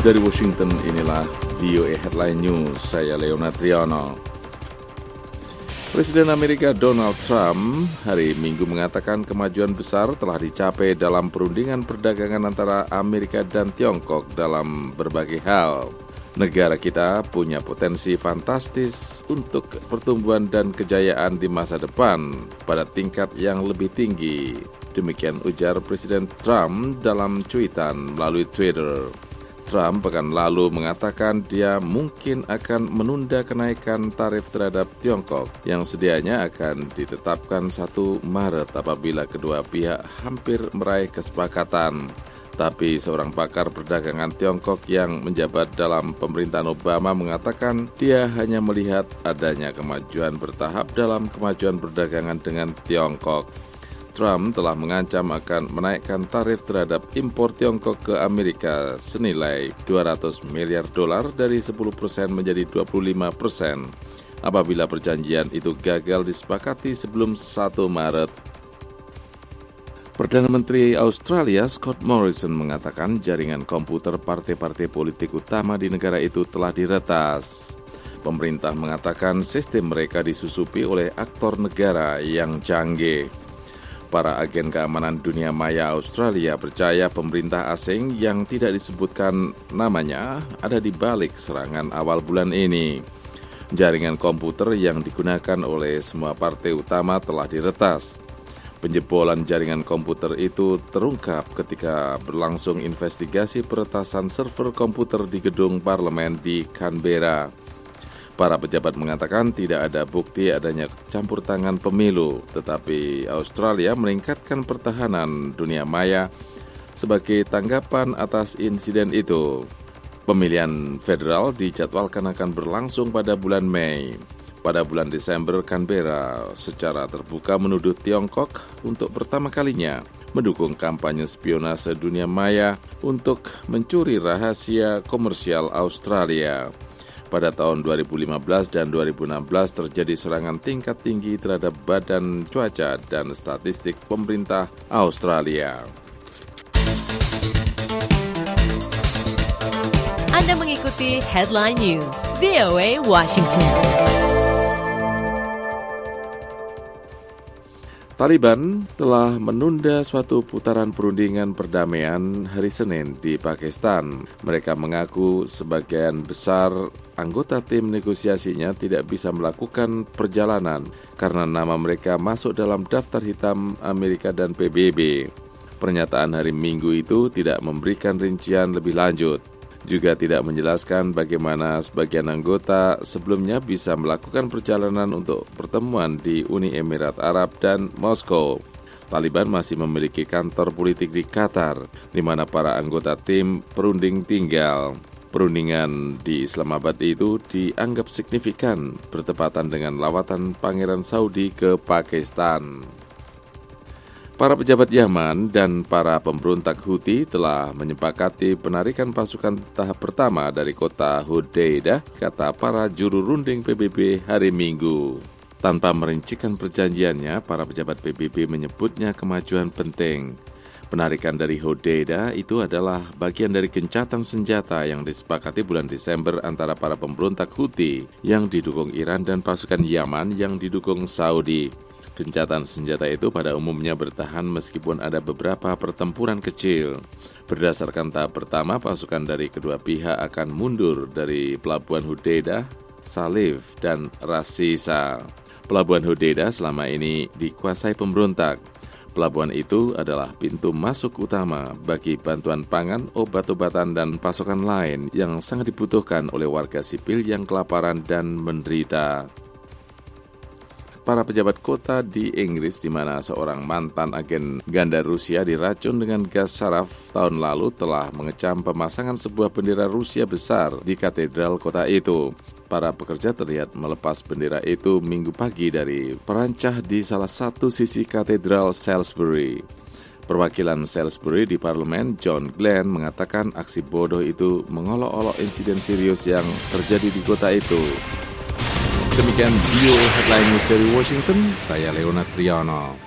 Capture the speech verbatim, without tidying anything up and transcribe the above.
Dari Washington, inilah V O A Headline News, saya Leonard Triano. Presiden Amerika Donald Trump hari Minggu mengatakan kemajuan besar telah dicapai dalam perundingan perdagangan antara Amerika dan Tiongkok dalam berbagai hal. Negara kita punya potensi fantastis untuk pertumbuhan dan kejayaan di masa depan pada tingkat yang lebih tinggi. Demikian ujar Presiden Trump dalam cuitan melalui Twitter. Trump pekan lalu mengatakan dia mungkin akan menunda kenaikan tarif terhadap Tiongkok yang sedianya akan ditetapkan satu Maret apabila kedua pihak hampir meraih kesepakatan. Tapi seorang pakar perdagangan Tiongkok yang menjabat dalam pemerintahan Obama mengatakan dia hanya melihat adanya kemajuan bertahap dalam kemajuan perdagangan dengan Tiongkok. Trump telah mengancam akan menaikkan tarif terhadap impor Tiongkok ke Amerika senilai dua ratus miliar dolar dari sepuluh persen menjadi dua puluh lima persen apabila perjanjian itu gagal disepakati sebelum satu Maret. Perdana Menteri Australia Scott Morrison mengatakan jaringan komputer partai-partai politik utama di negara itu telah diretas. Pemerintah mengatakan sistem mereka disusupi oleh aktor negara yang canggih. Para agen keamanan dunia maya Australia percaya pemerintah asing yang tidak disebutkan namanya ada di balik serangan awal bulan ini. Jaringan komputer yang digunakan oleh semua partai utama telah diretas. Penjebolan jaringan komputer itu terungkap ketika berlangsung investigasi peretasan server komputer di gedung parlemen di Canberra. Para pejabat mengatakan tidak ada bukti adanya campur tangan pemilu, tetapi Australia meningkatkan pertahanan dunia maya sebagai tanggapan atas insiden itu. Pemilihan federal dijadwalkan akan berlangsung pada bulan Mei. Pada bulan Desember, Canberra secara terbuka menuduh Tiongkok untuk pertama kalinya mendukung kampanye spionase dunia maya untuk mencuri rahasia komersial Australia. Pada tahun dua ribu lima belas dan dua ribu enam belas terjadi serangan tingkat tinggi terhadap Badan Cuaca dan Statistik Pemerintah Australia. Anda mengikuti Headline News V O A Washington. Taliban telah menunda suatu putaran perundingan perdamaian hari Senin di Pakistan. Mereka mengaku sebagian besar anggota tim negosiasinya tidak bisa melakukan perjalanan karena nama mereka masuk dalam daftar hitam Amerika dan P B B. Pernyataan hari Minggu itu tidak memberikan rincian lebih lanjut. Juga tidak menjelaskan bagaimana sebagian anggota sebelumnya bisa melakukan perjalanan untuk pertemuan di Uni Emirat Arab dan Moskow. Taliban masih memiliki kantor politik di Qatar, di mana para anggota tim perunding tinggal. Perundingan di Islamabad itu dianggap signifikan bertepatan dengan lawatan Pangeran Saudi ke Pakistan. Para pejabat Yaman dan para pemberontak Houthi telah menyepakati penarikan pasukan tahap pertama dari kota Hodeidah, kata para juru runding P B B hari Minggu. Tanpa merincikan perjanjiannya, para pejabat P B B menyebutnya kemajuan penting. Penarikan dari Hodeidah itu adalah bagian dari gencatan senjata yang disepakati bulan Desember antara para pemberontak Houthi yang didukung Iran dan pasukan Yaman yang didukung Saudi. Gencatan senjata itu pada umumnya bertahan meskipun ada beberapa pertempuran kecil. Berdasarkan tahap pertama, pasukan dari kedua pihak akan mundur dari Pelabuhan Hodeidah, Salif, dan Rasisa. Pelabuhan Hodeidah selama ini dikuasai pemberontak. Pelabuhan itu adalah pintu masuk utama bagi bantuan pangan, obat-obatan, dan pasokan lain yang sangat dibutuhkan oleh warga sipil yang kelaparan dan menderita. Para pejabat kota di Inggris di mana seorang mantan agen ganda Rusia diracun dengan gas saraf tahun lalu telah mengecam pemasangan sebuah bendera Rusia besar di katedral kota itu. Para pekerja terlihat melepas bendera itu Minggu pagi dari perancah di salah satu sisi katedral Salisbury. Perwakilan Salisbury di parlemen, John Glenn, mengatakan aksi bodoh itu mengolok-olok insiden serius yang terjadi di kota itu. Demikian video Headline News dari Washington, saya Leonard Triano.